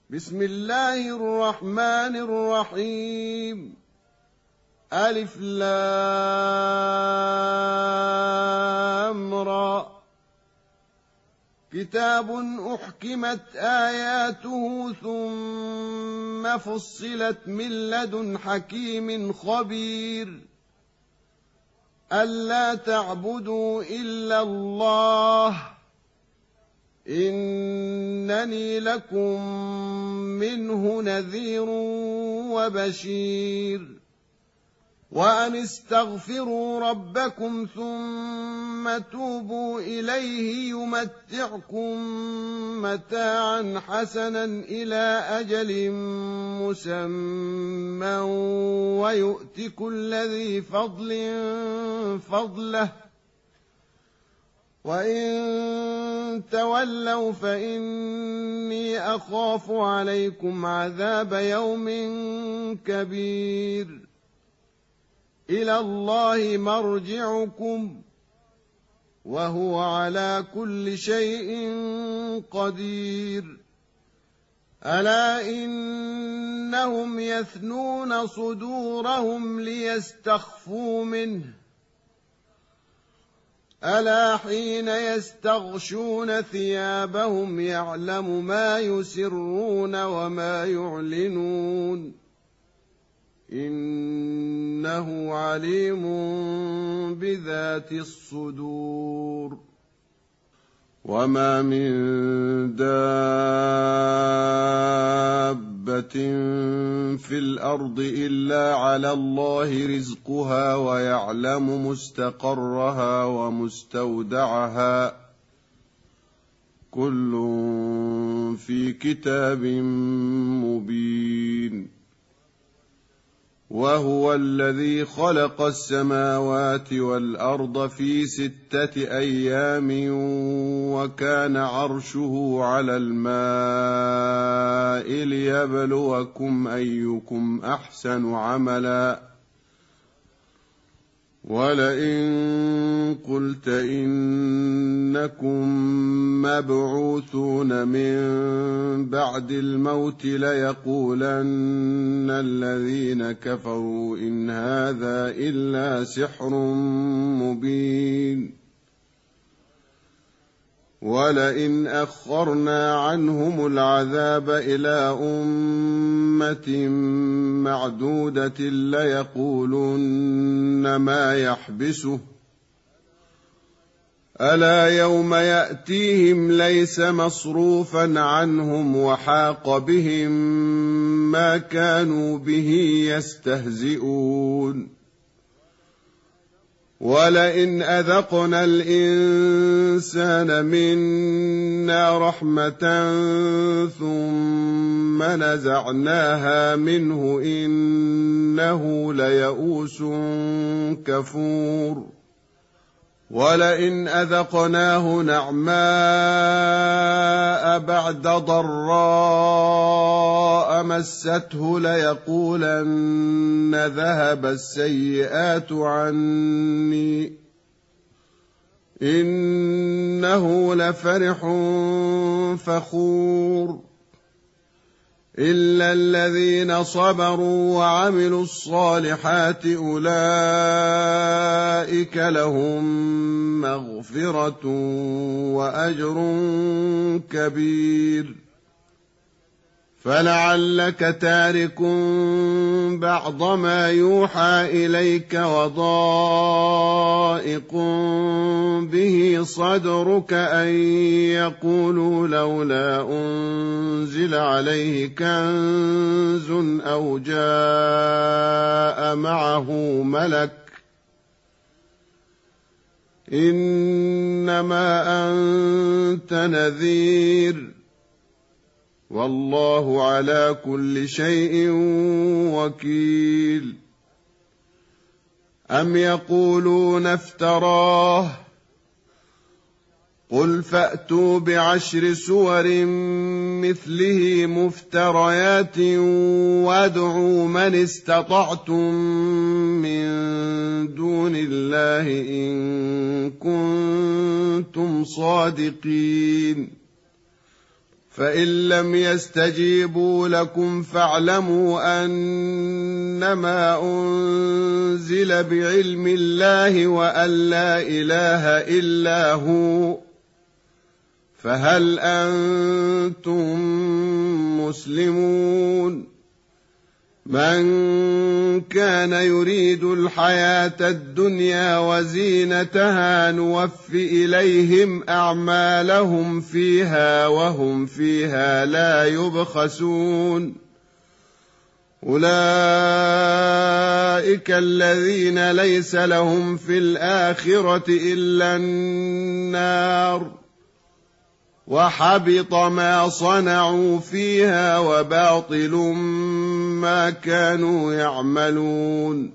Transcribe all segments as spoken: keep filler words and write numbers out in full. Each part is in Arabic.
بسم الله الرحمن الرحيم. ألف لام را. كتاب أحكمت آياته ثم فصلت من لدن حكيم خبير. ألا تعبدوا إلا الله إنني لكم منه نذير وبشير. وأن استغفروا ربكم ثم توبوا إليه يمتعكم متاعا حسنا إلى أجل مسمى ويؤت كل ذي فضل فضله وإن تولوا فإني أخاف عليكم عذاب يوم كبير. إلى الله مرجعكم وهو على كل شيء قدير. ألا إنهم يثنون صدورهم ليستخفوا منه ألا حين يستغشون ثيابهم يعلم ما يسرون وما يعلنون إنه عليم بذات الصدور. وما من دابة في الأرض إلا على الله رزقها ويعلم مستقرها ومستودعها كل في كتاب مبين. وهو الذي خلق السماوات والأرض في ستة أيام وكان عرشه على الماء ليبلوكم أيكم أحسن عملا. ولئن قلت إنكم مبعوثون من بعد الموت ليقولن الذين كفروا إن هذا إلا سحر مبين. ولئن أخرنا عنهم العذاب إلى أمة معدودة ليقولن ما يحبسه ألا يوم يأتيهم ليس مصروفا عنهم وحاق بهم ما كانوا به يستهزئون. ولئن أذقنا الإنسان منا رحمة ثم نزعناها منه إنه ليئوس كفور. ولئن أذقناه نعماء بعد ضراء مسته ليقولن ذهب السيئات عني إنه لفرح فخور. إلا الذين صبروا وعملوا الصالحات أولئك لهم مغفرة وأجر كبير. فلعلك تارك بعض ما يوحى إليك وضائق به صدرك أن يقولوا لولا أنزل عليه كنز أو جاء معه ملك إنما أنت نذير والله على كل شيء وكيل. أم يقولون افتراه قل فأتوا بعشر سور مثله مفتريات وادعوا من استطعتم من دون الله إن كنتم صادقين. فإن لم يستجيبوا لكم فاعلموا أنما أنزل بعلم الله وأن لا إله إلا هو، فهل أنتم مسلمون؟ من كان يريد الحياة الدنيا وزينتها نوف إليهم أعمالهم فيها وهم فيها لا يبخسون. أولئك الذين ليس لهم في الآخرة إلا النار، وحبط ما صنعوا فيها وباطل ما كانوا يعملون.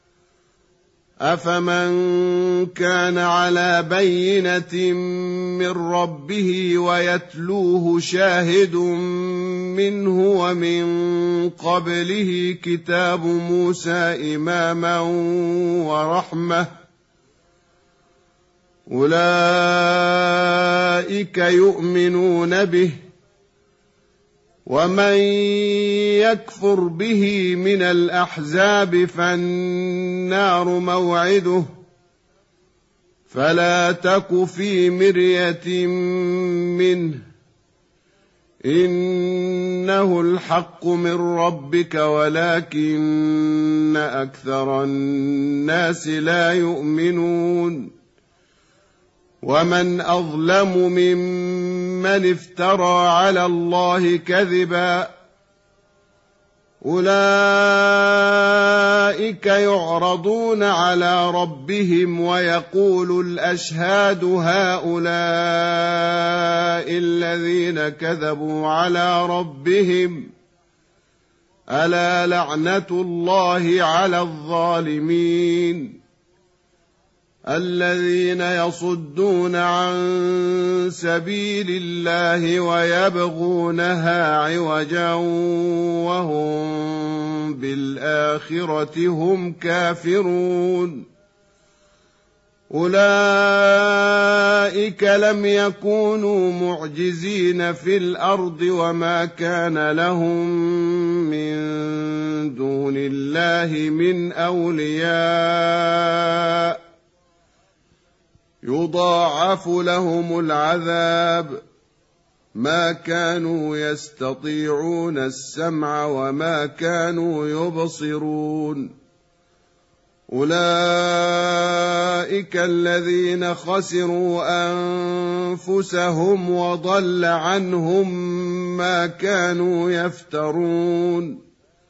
أفمن كان على بينة من ربه ويتلوه شاهد منه ومن قبله كتاب موسى إماما ورحمة، أولئك يؤمنون به، ومن يكفر به من الأحزاب فالنار موعده، فلا تك في مرية منه، إنه الحق من ربك ولكن أكثر الناس لا يؤمنون. ومن أظلم ممن افترى على الله كذبا، أولئك يعرضون على ربهم ويقول الأشهاد هؤلاء الذين كذبوا على ربهم، ألا لعنة الله على الظالمين، الذين يصدون عن سبيل الله ويبغونها عوجا وهم بالآخرة هم كافرون. أولئك لم يكونوا معجزين في الأرض وما كان لهم من دون الله من أولياء، يضاعف لهم العذاب، ما كانوا يستطيعون السمع وما كانوا يبصرون. أولئك الذين خسروا أنفسهم وضل عنهم ما كانوا يفترون.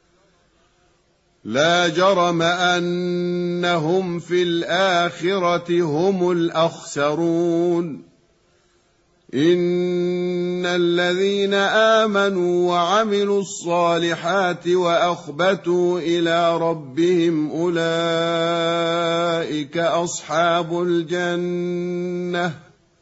لا جرم أنهم في الآخرة هم الأخسرون. إن الذين آمنوا وعملوا الصالحات وأخبتوا إلى ربهم أولئك أصحاب الجنة،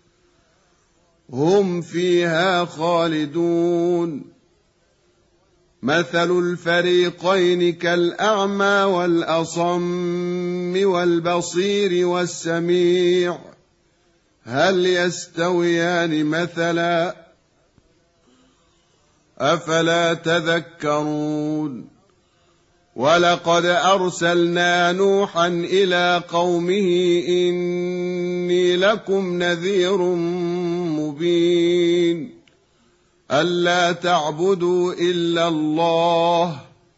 هم فيها خالدون. مثل الفريقين كالأعمى والأصم والبصير والسميع، هل يستويان مثلا؟ أفلا تذكرون؟ ولقد أرسلنا نوحا إلى قومه إني لكم نذير مبين، ألا تعبدوا إلا الله،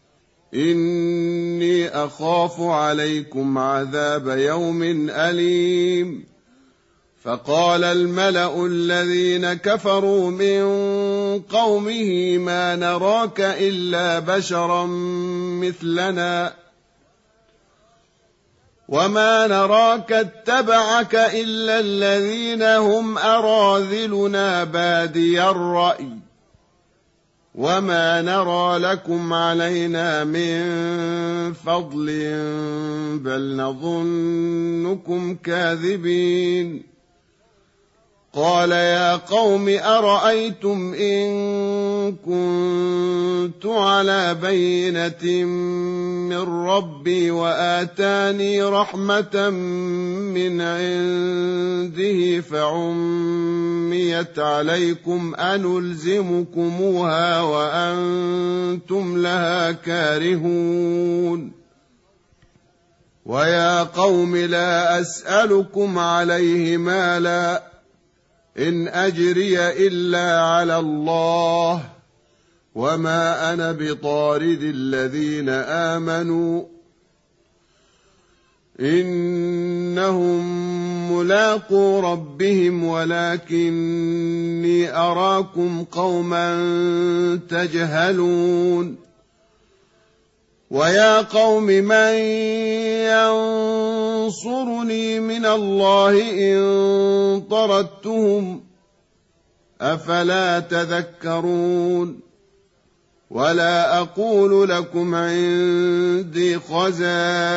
إني أخاف عليكم عذاب يوم أليم. فقال الملأ الذين كفروا من قومه ما نراك إلا بشرا مثلنا وما نراك اتبعك إلا الذين هم أراذلنا بادي الرأي وما نرى لكم علينا من فضل بل نظنكم كاذبين. قال يا قوم أرأيتم إن كنت على بينة من ربي وآتاني رحمة من عنده فعميت عليكم أنلزمكموها وأنتم لها كارهون ويا قوم لا أسألكم عليه مالا إن أجري إلا على الله وما أنا بطارد الذين آمنوا إنهم ملاقو ربهم ولكني أراكم قوما تجهلون ويا قوم من ينصرني من الله إن طردتهم أفلا تذكرون ولا أقول لكم عندي خزائن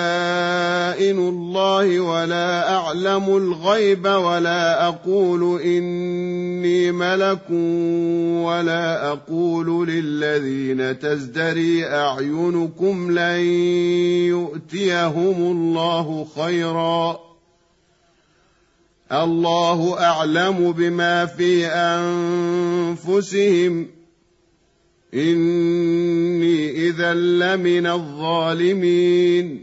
الله ولا أعلم الغيب ولا أقول إني ملك ولا أقول للذين تزدري أعينكم لن يؤتيهم الله خيرا الله أعلم بما في أنفسهم إني إذا لمن الظالمين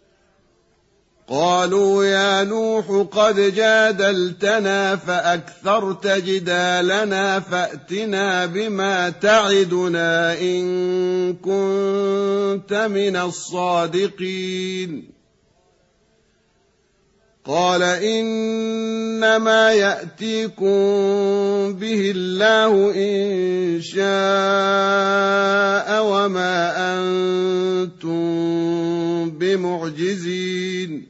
قالوا يا نوح قد جادلتنا فأكثرت جدالنا فأتنا بما تعدنا إن كنت من الصادقين قال إنما يأتيكم به الله إن شاء وما أنتم بمعجزين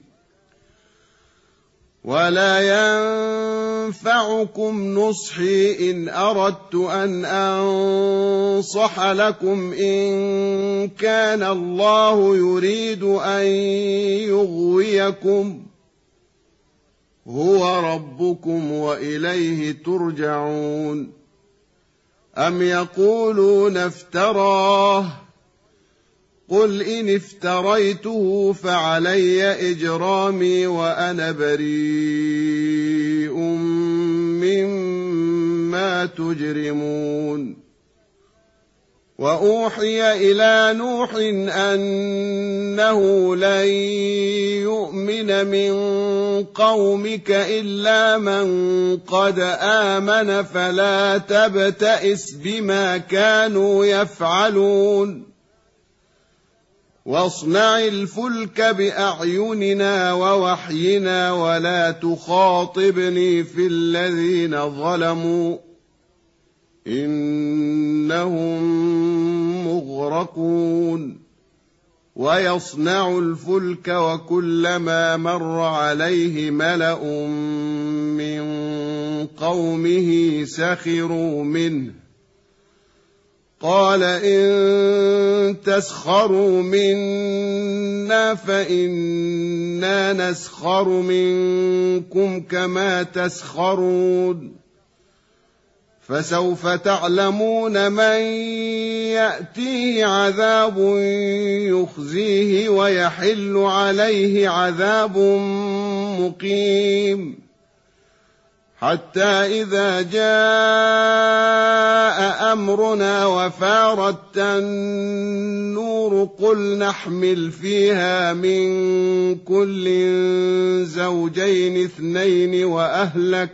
ولا ينفعكم نصحي إن أردت أن أنصح لكم إن كان الله يريد أن يغويكم هو ربكم وإليه ترجعون أم يقولون افتراه قل إن افتريته فعلي إجرامي وأنا بريء مما تجرمون وأوحي إلى نوح أنه لن يؤمن من قومك إلا من قد آمن فلا تبتئس بما كانوا يفعلون واصنع الفلك بأعيننا ووحينا ولا تخاطبني في الذين ظلموا إنهم مغرقون ويصنع الفلك وكلما مر عليه ملأ من قومه سخروا منه قال إن تسخروا منا فإنا نسخر منكم كما تسخرون فسوف تعلمون من يأتيه عذاب يخزيه ويحل عليه عذاب مقيم حتى إذا جاء أمرنا وفارت النور قل نحمل فيها من كل زوجين اثنين وأهلك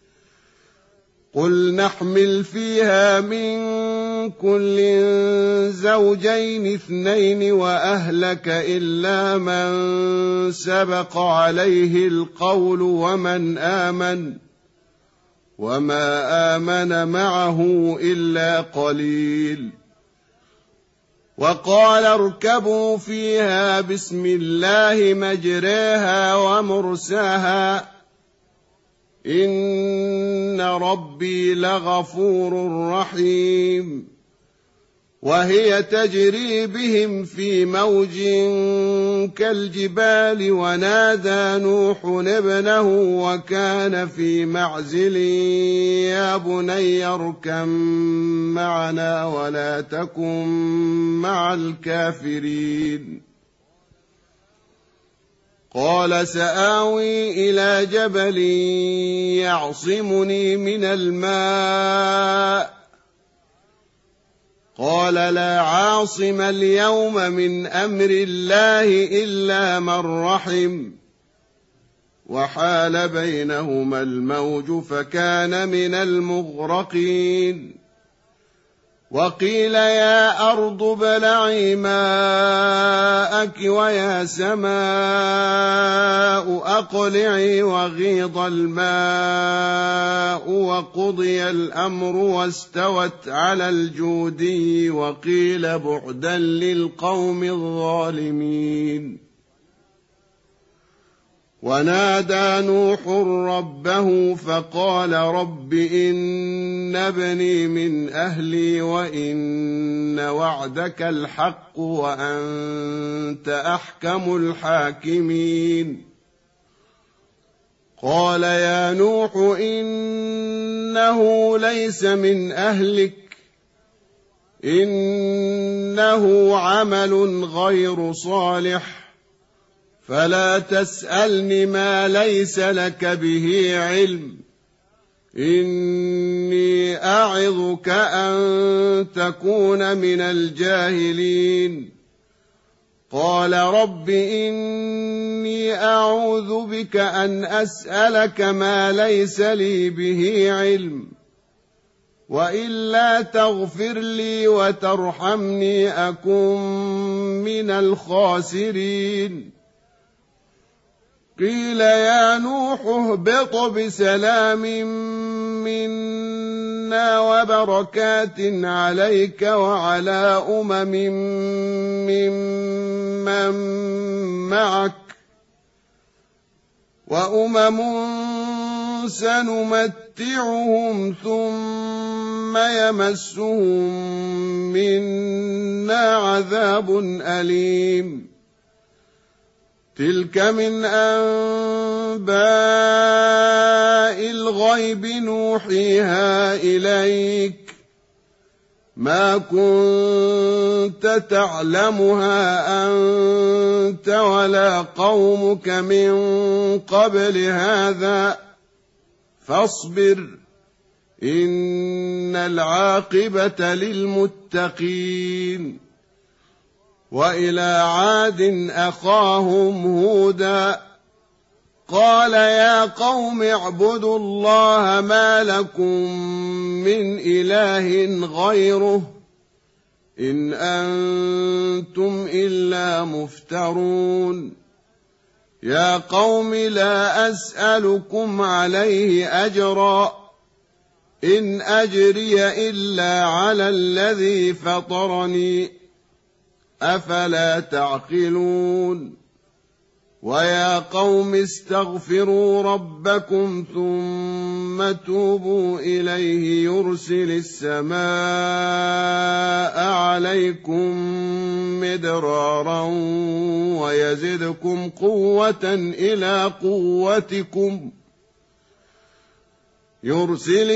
قل نحمل فيها من كل زوجين اثنين وأهلك إلا من سبق عليه القول ومن آمن وما آمن معه إلا قليل وقال اركبوا فيها بسم الله مجريها ومرساها إن ربي لغفور رحيم وهي تجري بهم في موج كالجبال ونادى نوح ابنه وكان في معزل يا بني اركب معنا ولا تكن مع الكافرين قال سآوي إلى جبل يعصمني من الماء قال لا عاصم اليوم من أمر الله إلا من رحم وحال بينهما الموج فكان من المغرقين وقيل يا أرض ابلعي ماءك ويا سماء أقلعي وغيض الماء وقضي الأمر واستوت على الجودي وقيل بعدا للقوم الظالمين ونادى نوح ربه فقال رب إن ابني من أهلي وإن وعدك الحق وأنت أحكم الحاكمين قال يا نوح إنه ليس من أهلك إنه عمل غير صالح فلا تسألني ما ليس لك به علم إني أعظك أن تكون من الجاهلين قال رب إني أعوذ بك أن أسألك ما ليس لي به علم وإلا تغفر لي وترحمني أكن من الخاسرين قيل يا نوح اهبط بسلام منا وبركات عليك وعلى أمم ممن معك وأمم سنمتعهم ثم يمسهم منا عذاب أليم تلك من أنباء الغيب نوحيها إليك ما كنت تعلمها أنت ولا قومك من قبل هذا فاصبر إن العاقبة للمتقين وإلى عاد أخاهم هودا قال يا قوم اعبدوا الله ما لكم من إله غيره إن أنتم إلا مفترون يا قوم لا أسألكم عليه أجرا إن أجري إلا على الذي فطرني أفلا تعقلون ويا قوم استغفروا ربكم ثم توبوا إليه يرسل السماء عليكم مدرارا ويزدكم قوة إلى قوتكم يرسل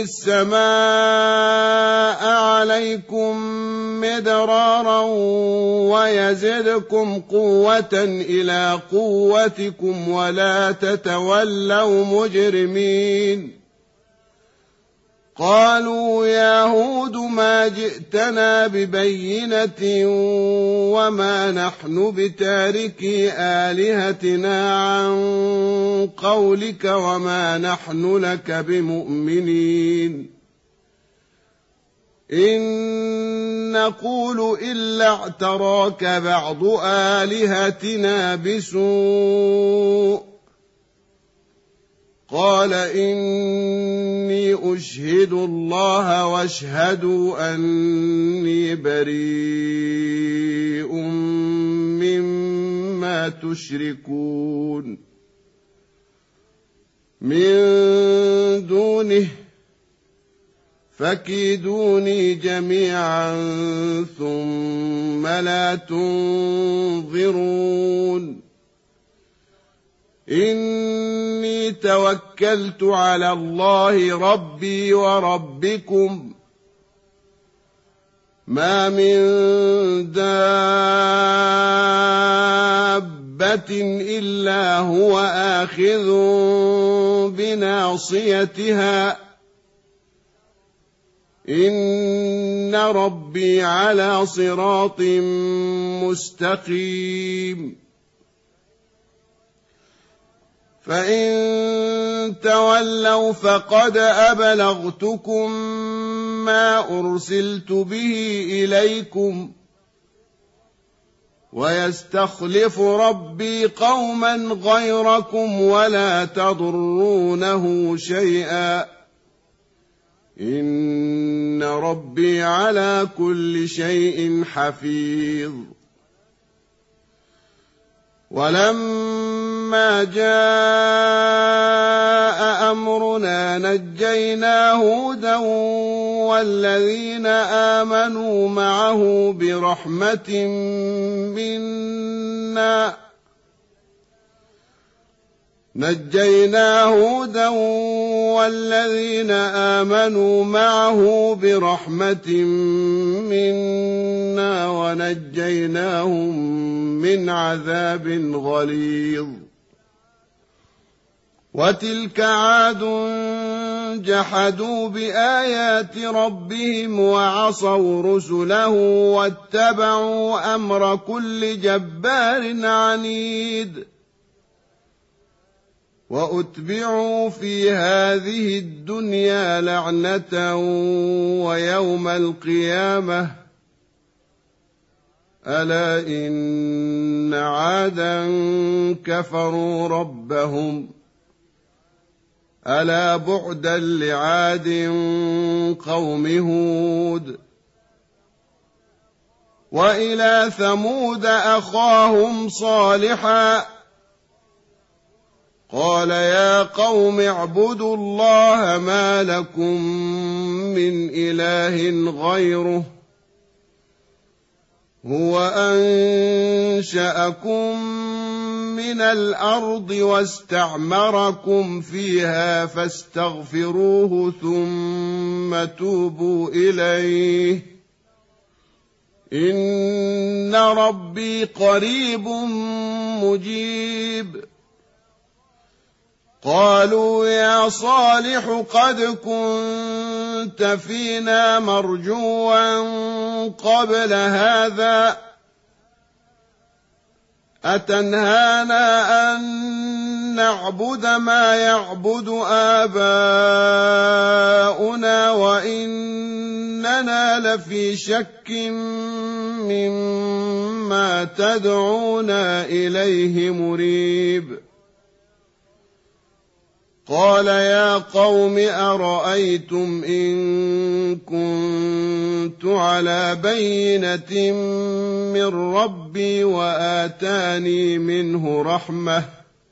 السماء عليكم مدرارا ويزدكم قوة إلى قوتكم ولا تتولوا مجرمين قالوا يا هود ما جئتنا ببينة وما نحن بتاركي آلهتنا عن قولك وما نحن لك بمؤمنين إن نقول إلا اعتراك بعض آلهتنا بسوء قال إني أشهد الله واشهدوا أني بريء مما تشركون من دونه فكيدوني جميعا ثم لا تنظرون إني توكلت على الله ربي وربكم ما من دابة إلا هو آخذ بناصيتها إن ربي على صراط مستقيم فإن تولوا فقد أبلغتكم ما أرسلت به إليكم ويستخلف ربي قوما غيركم ولا تضرونه شيئا إن ربي على كل شيء حفيظ ولما جاء أمرنا نجينا هودا والذين آمنوا معه برحمة منا نجينا هودا والذين آمنوا معه برحمة منا ونجيناهم من عذاب غليظ وتلك عاد جحدوا بآيات ربهم وعصوا رسله واتبعوا أمر كل جبار عنيد وأتبعوا في هذه الدنيا لعنة ويوم القيامة ألا إن عادا كفروا ربهم ألا بعدا لعاد قوم هود وإلى ثمود أخاهم صالحا قال يا قوم اعبدوا الله ما لكم من إله غيره هو أنشأكم من الأرض واستعمركم فيها فاستغفروه ثم توبوا إليه إن ربي قريب مجيب قالوا يا صالح قد كنت فينا مرجوا قبل هذا أتنهانا أن نعبد ما يعبد آباؤنا وإننا لفي شك مما تدعونا إليه مريب قال يا قوم أرأيتم إن كنت على بينة من ربي وآتاني منه رحمة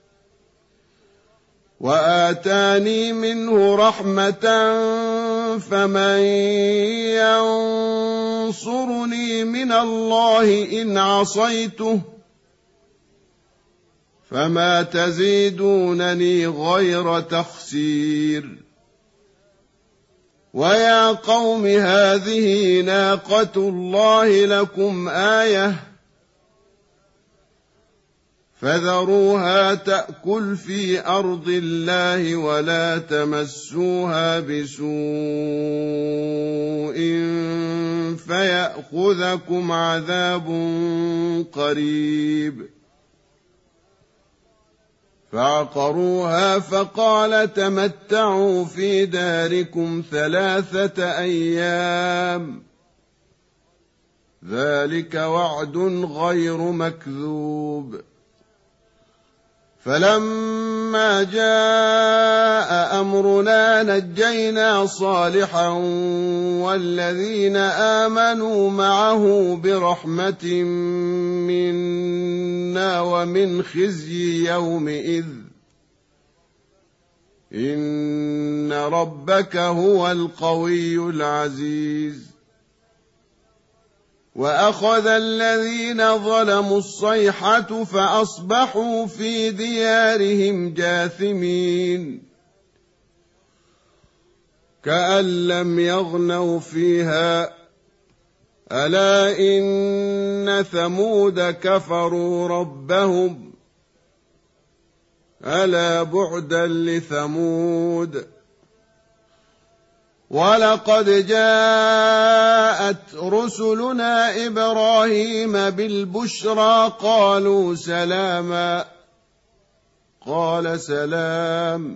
وآتاني منه رحمة فمن ينصرني من الله إن عصيته فما تزيدونني غير تخسير ويا قوم هذه ناقة الله لكم آية فذروها تأكل في أرض الله ولا تمسوها بسوء فيأخذكم عذاب قريب فعقروها فقال تمتعوا في داركم ثلاثة أيام ذلك وعد غير مكذوب فلما جاء أمرنا نجينا صالحا والذين آمنوا معه برحمة منا ومن خزي يومئذ إن ربك هو القوي العزيز. وأخذ الذين ظلموا الصيحة فأصبحوا في ديارهم جاثمين كأن لم يغنوا فيها ألا إن ثمود كفروا ربهم ألا بعدا لثمود. ولقد جاءت رسلنا إبراهيم بالبشرى قالوا سلاما قال سلام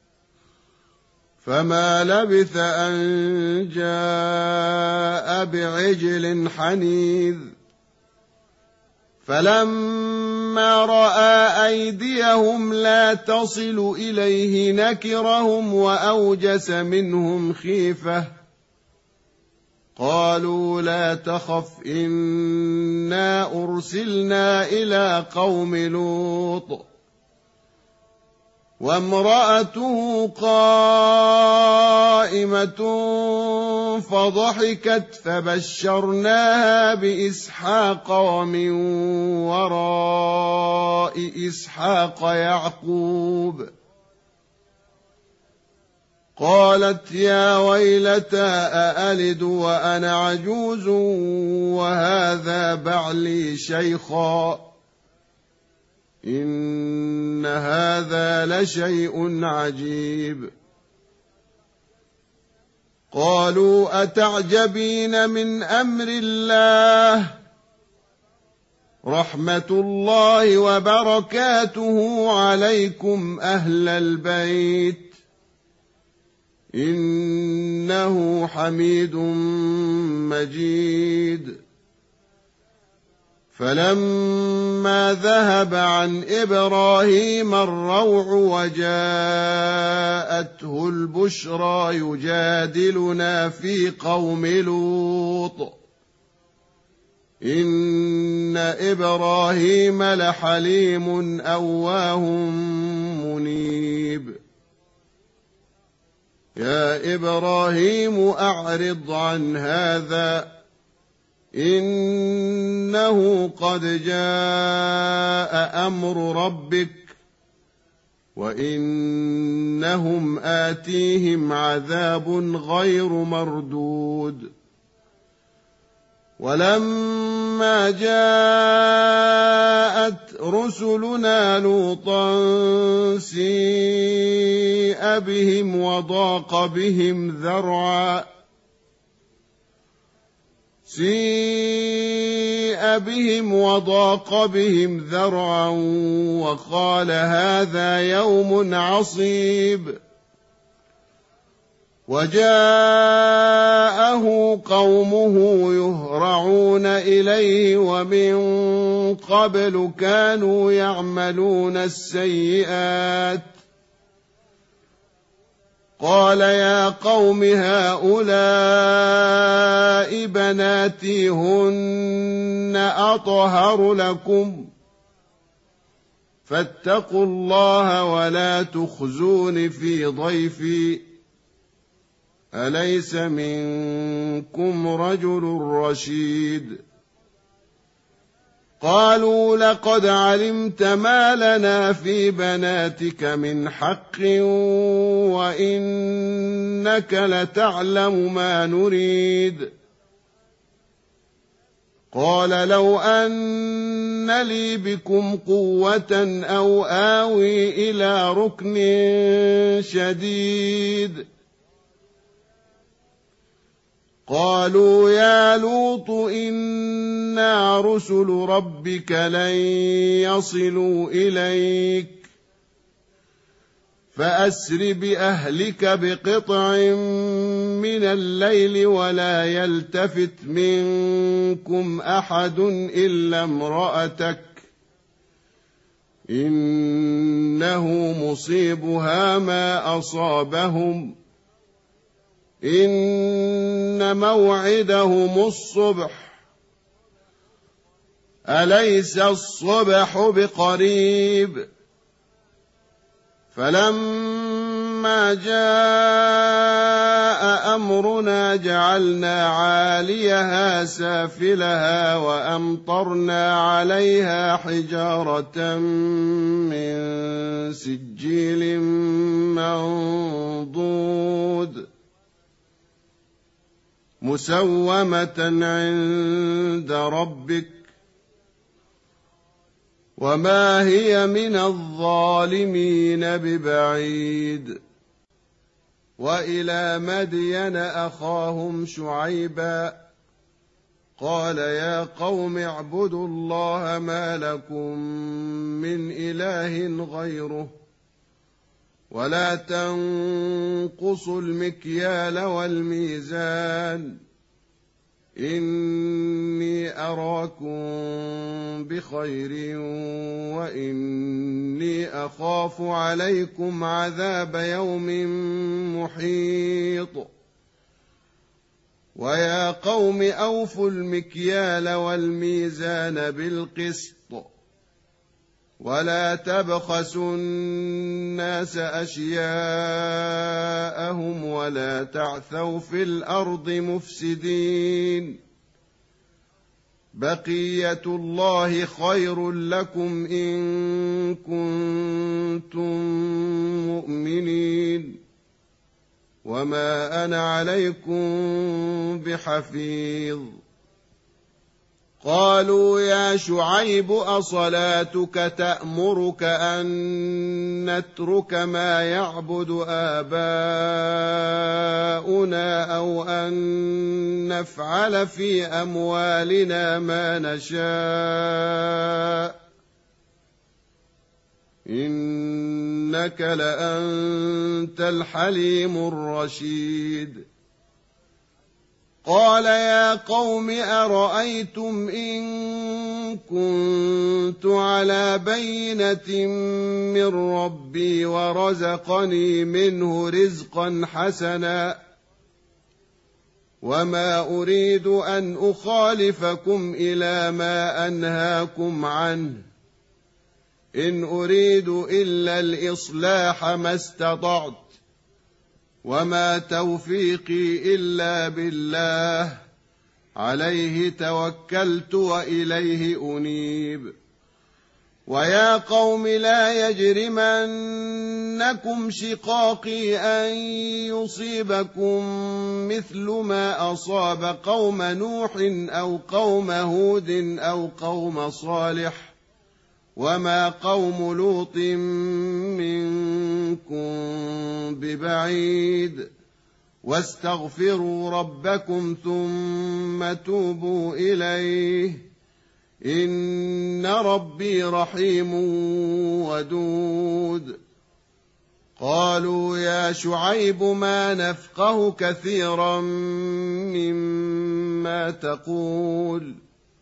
فما لبث أن جاء بعجل حنيذ. فلما رأى أيديهم لا تصل إليه نكرهم وأوجس منهم خيفة قالوا لا تخف إنا أرسلنا إلى قوم لوط وامرأته قائمة فضحكت فبشرناها بإسحاق ومن وراء إسحاق يعقوب قالت يا ويلتى أألد وأنا عجوز وهذا بعلي شيخا إن هذا لشيء عجيب. قالوا أتعجبين من أمر الله رحمة الله وبركاته عليكم أهل البيت إنه حميد مجيد. فلما ذهب عن إبراهيم الروع وجاءته البشرى يجادلنا في قوم لوط إن إبراهيم لحليم أواه منيب. يا إبراهيم أعرض عن هذا إنه قد جاء أمر ربك وإنهم آتيهم عذاب غير مردود. ولما جاءت رسلنا لوطا سيء بهم وضاق بهم ذرعا سيء بهم وضاق بهم ذرعا وقال هذا يوم عصيب. وجاءه قومه يهرعون إليه ومن قبل كانوا يعملون السيئات قال يا قوم هؤلاء بناتي هن أطهر لكم فاتقوا الله ولا تخزون في ضيفي أليس منكم رجل رشيد. قالوا لقد علمت ما لنا في بناتك من حق وإنك لتعلم ما نريد. قال لو أن لي بكم قوة أو آوي إلى ركن شديد. قالوا يا لوط إنا رسل ربك لن يصلوا إليك فأسر بأهلك بقطع من الليل ولا يلتفت منكم أحد إلا امرأتك إنه مصيبها ما أصابهم إن موعدهم الصبح أليس الصبح بقريب. فلما فلما جاء أمرنا جعلنا عاليها سافلها وأمطرنا عليها حجارة من سجيل منضود مسومة عند ربك وما هي من الظالمين ببعيد. وإلى مدين أخاهم شعيبا قال يا قوم اعبدوا الله ما لكم من إله غيره ولا تنقصوا المكيال والميزان إني أراكم بخير وإني أخاف عليكم عذاب يوم محيط. ويا قوم أوفوا المكيال والميزان بالقسط ولا تبخسوا الناس أشياءهم ولا تعثوا في الأرض مفسدين بقية الله خير لكم إن كنتم مؤمنين وما أنا عليكم بحفيظ. قالوا يا شعيب أصلاتك تأمرك أن نترك ما يعبد آباؤنا أو أن نفعل في أموالنا ما نشاء إنك لأنت الحليم الرشيد. قال يا قوم أرأيتم إن كنت على بينة من ربي ورزقني منه رزقا حسنا وما أريد أن أخالفكم إلى ما أنهاكم عنه إن أريد إلا الإصلاح ما استطعت وما توفيقي إلا بالله عليه توكلت وإليه أنيب. ويا قوم لا يجرمنكم شقاقي أن يصيبكم مثل ما أصاب قوم نوح أو قوم هود أو قوم صالح وما قوم لوط منكم ببعيد واستغفروا ربكم ثم توبوا إليه إن ربي رحيم ودود. قالوا يا شعيب ما نفقه كثيرا مما تقول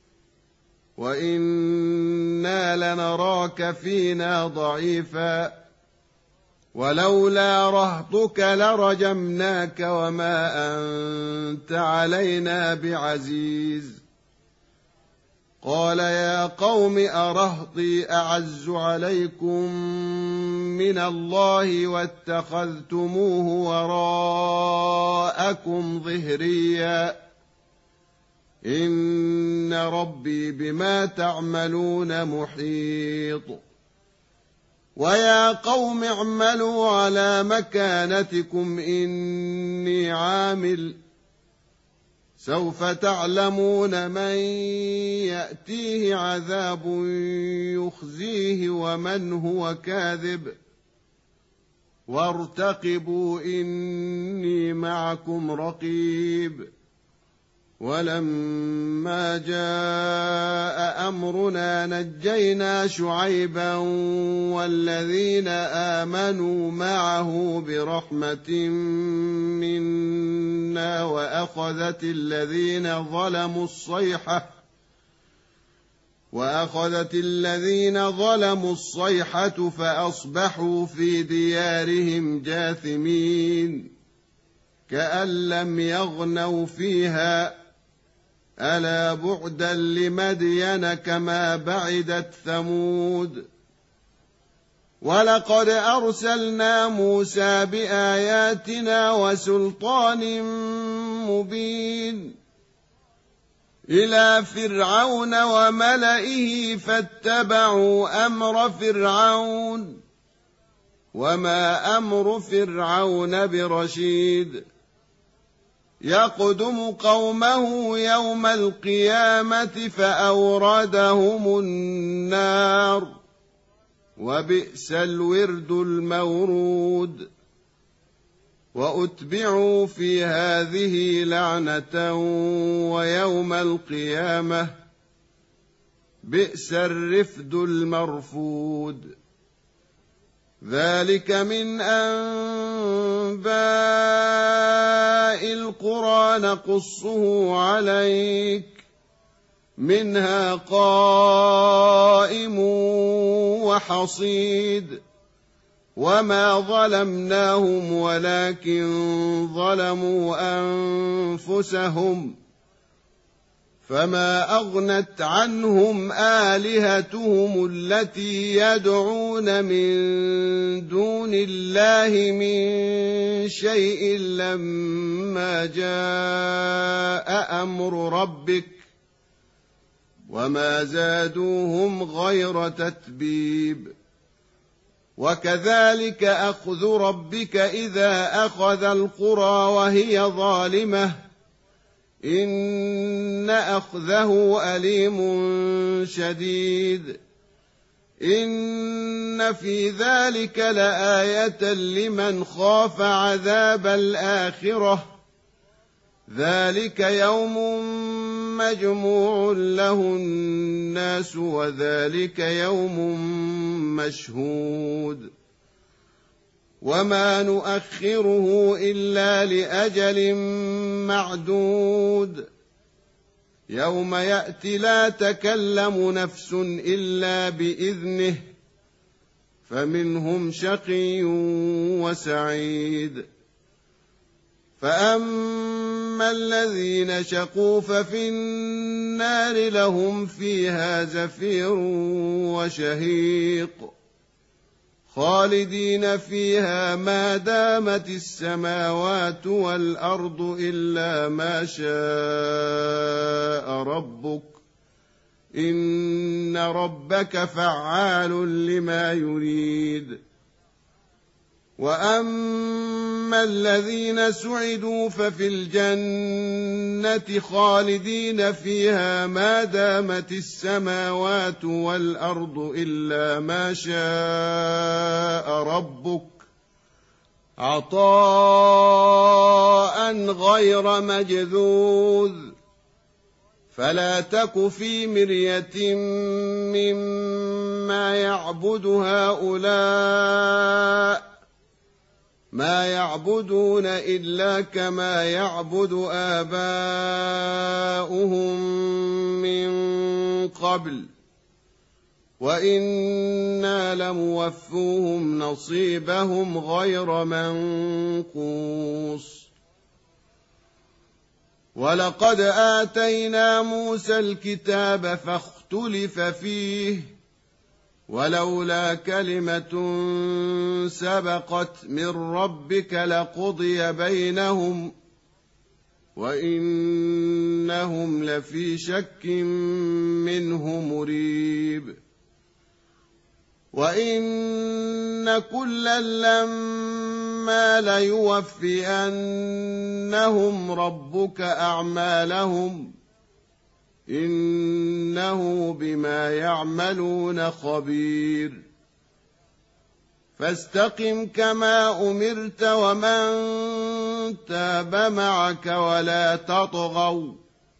وإنا لنراك فينا ضعيفا ولولا رهطك لرجمناك وما أنت علينا بعزيز. قال يا قوم أرهطي أعز عليكم من الله واتخذتموه وراءكم ظهريا إن ربي بما تعملون محيط. ويا قوم اعملوا على مكانتكم إني عامل سوف تعلمون من يأتيه عذاب يخزيه ومن هو كاذب وارتقبوا إني معكم رقيب. ولما جاء أمرنا نجينا شعيبا والذين آمنوا معه برحمة منا وأخذت الذين ظلموا الصيحة وأخذت الذين ظلموا الصيحة فأصبحوا في ديارهم جاثمين كأن لم يغنوا فيها ألا بعدا لمدين كما بعدت ثمود. ولقد أرسلنا موسى بآياتنا وسلطان مبين إلى فرعون وملئه فاتبعوا أمر فرعون وما أمر فرعون برشيد يقدم قومه يوم القيامة فأوردهم النار وبئس الورد المورود وأتبعوا في هذه لعنة ويوم القيامة بئس الرفد المرفود ذلك من أنباء القرى نقصه عليك منها قائم وحصيد وما ظلمناهم ولكن ظلموا أنفسهم فما أغنت عنهم آلهتهم التي يدعون من دون الله من شيء لما جاء أمر ربك وما زادوهم غير تتبيب وكذلك أخذ ربك إذا أخذ القرى وهي ظالمة إن أخذه أليم شديد إن في ذلك لآية لمن خاف عذاب الآخرة ذلك يوم مجموع له الناس وذلك يوم مشهود وما نؤخره إلا لأجل معدود يوم يأتي لا تكلم نفس إلا بإذنه فمنهم شقي وسعيد فأما الذين شقوا ففي النار لهم فيها زفير وشهيق خالدين فيها ما دامت السماوات والأرض إلا ما شاء ربك إن ربك فعال لما يريد وأما الذين سعدوا ففي الجنة خالدين فيها ما دامت السماوات والأرض إلا ما شاء ربك عطاء غير مجذوذ فلا تك في مرية مما يعبد هؤلاء ما يعبدون إلا كما يعبد آباؤهم من قبل وإنا لموفوهم نصيبهم غير منقوص ولقد آتينا موسى الكتاب فاختلف فيه ولولا كلمة سبقت من ربك لقضي بينهم وإنهم لفي شك منه مريب وإن كلا لما ليوفينهم ربك أعمالهم إنه بما يعملون خبير فاستقم كما أمرت ومن تاب معك ولا تطغوا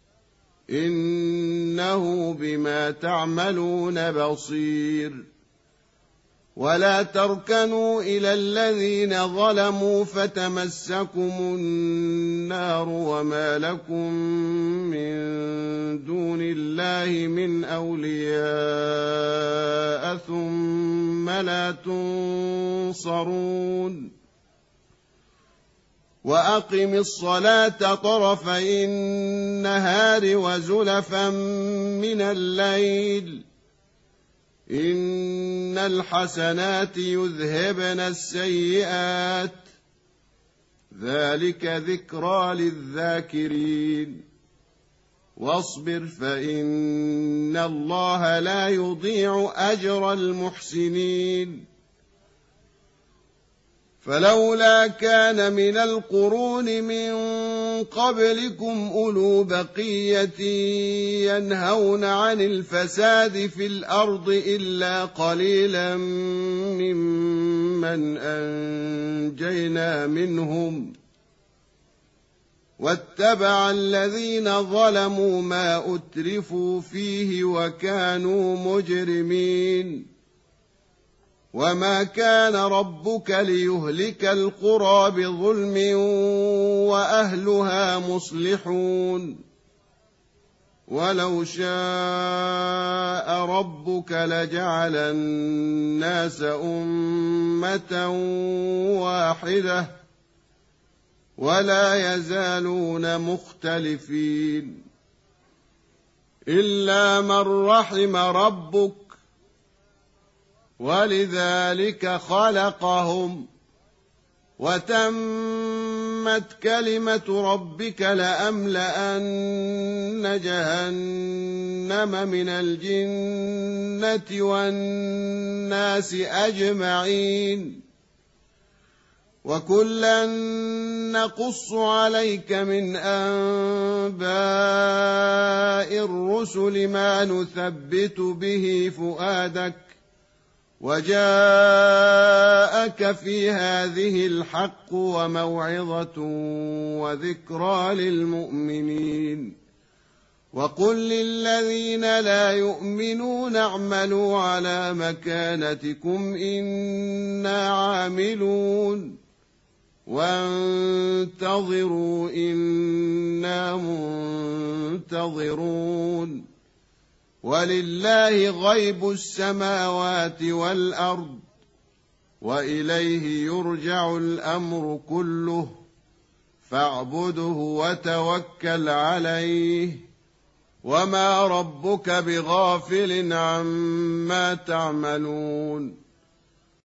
إنه بما تعملون بصير ولا تركنوا إلى الذين ظلموا فتمسكم النار وما لكم من دون الله من أولياء ثم لا تنصرون وأقم الصلاة طرفي النهار وزلفا من الليل إن الحسنات يذهبن السيئات ذلك ذكرى للذاكرين واصبر فإن الله لا يضيع أجر المحسنين فلولا كان من القرون من قبلكم أولو بقية ينهون عن الفساد في الأرض إلا قليلا ممن أنجينا منهم واتبع الذين ظلموا ما أترفوا فيه وكانوا مجرمين وما كان ربك ليهلك القرى بظلم وأهلها مصلحون ولو شاء ربك لجعل الناس أمة واحدة ولا يزالون مختلفين إلا من رحم ربك ولذلك خلقهم وتمت كلمة ربك لأملأن جهنم من الجنة والناس أجمعين وكلا نقص عليك من أنباء الرسل ما نثبت به فؤادك وجاءك في هذه الحق وموعظة وذكرى للمؤمنين وقل للذين لا يؤمنون اعملوا على مكانتكم إنا عاملون وانتظروا إنا منتظرون ولله غيب السماوات والأرض وإليه يرجع الأمر كله فاعبده وتوكل عليه وما ربك بغافل عما تعملون